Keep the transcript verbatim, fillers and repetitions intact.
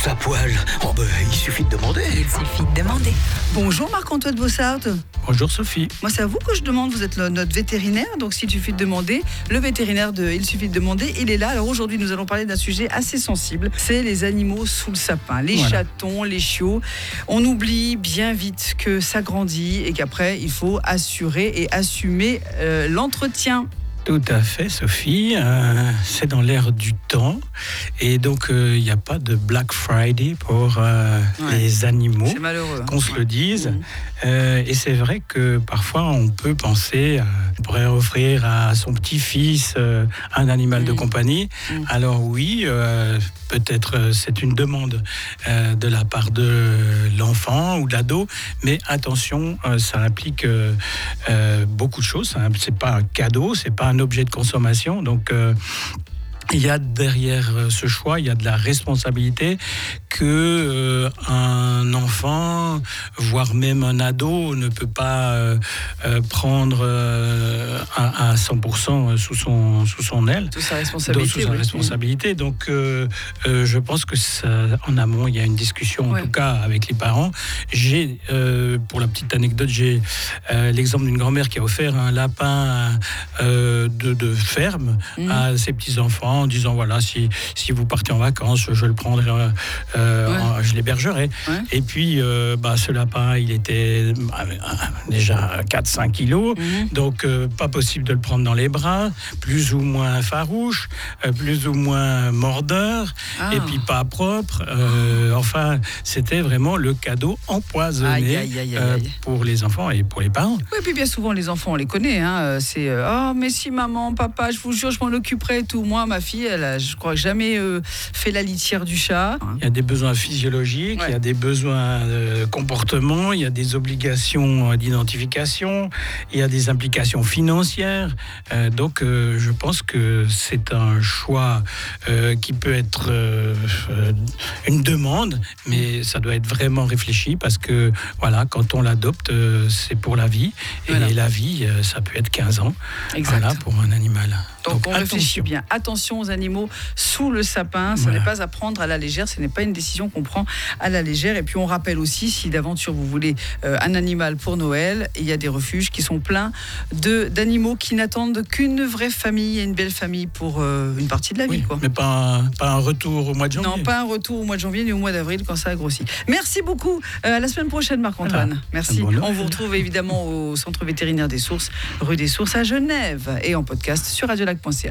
tous à poil. Oh ben, il suffit de demander. Il suffit de demander. Bonjour Marc-Antoine Bossart. Bonjour Sophie. Moi c'est à vous que je demande, vous êtes le, notre vétérinaire, donc s'il suffit de demander, le vétérinaire de Il suffit de demander, il est là. Alors aujourd'hui nous allons parler d'un sujet assez sensible, c'est les animaux sous le sapin, les voilà. chatons, les chiots. On oublie bien vite que ça grandit et qu'après il faut assurer et assumer euh, l'entretien. Tout à fait, Sophie. Euh, c'est dans l'air du temps. Et donc, il euh, n'y a pas de Black Friday pour euh, ouais. les animaux. C'est malheureux. Qu'on se ouais. le dise. Mmh. Euh, et c'est vrai que parfois, on peut penser, euh, on pourrait offrir à son petit-fils euh, un animal mmh. de compagnie. Mmh. Alors oui, euh, peut-être euh, c'est une demande euh, de la part de l'enfant ou de l'ado. Mais attention, euh, ça implique euh, euh, beaucoup de choses. C'est pas un cadeau, c'est pas un objet de consommation, donc euh, il y a derrière ce choix, il y a de la responsabilité que euh, un enfant, voire même un ado, ne peut pas euh, euh, prendre euh, à, à cent pour cent sous son sous son aile, sous sa responsabilité. Donc, sous sa oui. responsabilité. Donc, euh, euh, je pense que ça, en amont, il y a une discussion, en ouais. tout cas avec les parents. J'ai, euh, pour la petite anecdote, j'ai euh, l'exemple d'une grand-mère qui a offert un lapin euh, de, de ferme mmh. à ses petits enfants, en disant voilà, si, si vous partez en vacances, je le prendrai, euh, ouais. en, je l'hébergerai. Ouais. Et puis, euh, bah, ce lapin, il était euh, déjà quatre à cinq kilos, mmh. donc euh, pas possible de le prendre dans les bras, plus ou moins farouche, euh, plus ou moins mordeur, ah. et puis pas propre. Euh, enfin, c'était vraiment le cadeau empoisonné aïe, aïe, aïe, aïe. Euh, pour les enfants et pour les parents. Oui, et puis bien souvent, les enfants, on les connaît. Hein, c'est euh, « Oh, mais si maman, papa, je vous jure, je m'en occuperai et tout. » Moi, ma fille, elle a, je crois, jamais euh, fait la litière du chat. Il y a des besoins physiologiques, ouais. il y a des besoins de comportement, il y a des obligations d'identification, il y a des implications financières. Euh, donc, euh, je pense que c'est un choix euh, qui peut être euh, une demande, mais ça doit être vraiment réfléchi parce que, voilà, quand on l'adopte, euh, c'est pour la vie. Et voilà. la vie, euh, ça peut être quinze ans, voilà, pour un animal. Donc, Donc on attention. réfléchit bien. Attention aux animaux sous le sapin. Ce voilà. n'est pas à prendre à la légère. Ce n'est pas une décision qu'on prend à la légère. Et puis on rappelle aussi, si d'aventure vous voulez euh, un animal pour Noël, il y a des refuges qui sont pleins de, d'animaux qui n'attendent qu'une vraie famille et une belle famille pour euh, une partie de la vie. Oui, quoi. Mais pas un, pas un retour au mois de janvier. Non, pas un retour au mois de janvier ni au mois d'avril quand ça a grossi. Merci beaucoup. Euh, à la semaine prochaine, Marc-Antoine. Voilà. Merci. Bon on vous retrouve évidemment au Centre vétérinaire des Sources, rue des Sources à Genève et en podcast sur radiolac point c h.